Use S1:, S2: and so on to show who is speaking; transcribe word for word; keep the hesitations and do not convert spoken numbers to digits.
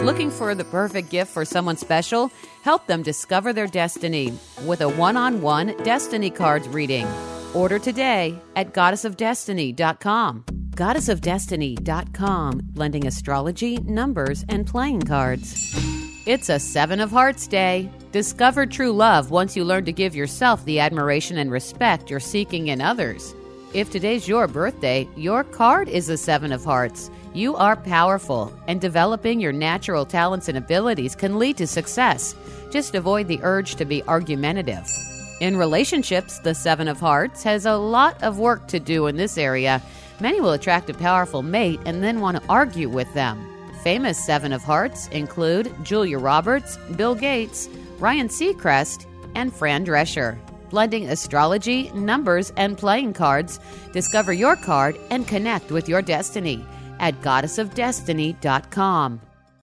S1: Looking for the perfect gift for someone special? Help them discover their destiny with a one-on-one Destiny Cards reading. Order today at goddess of destiny dot com. goddess of destiny dot com, blending astrology, numbers, and playing cards. It's a Seven of Hearts day. Discover true love once you learn to give yourself the admiration and respect you're seeking in others. If today's your birthday, your card is a Seven of Hearts. You are powerful, and developing your natural talents and abilities can lead to success. Just avoid the urge to be argumentative. In relationships, the Seven of Hearts has a lot of work to do in this area. Many will attract a powerful mate and then want to argue with them. Famous Seven of Hearts include Julia Roberts, Bill Gates, Ryan Seacrest, and Fran Drescher. Blending astrology, numbers, and playing cards, discover your card and connect with your destiny at goddess of destiny dot com.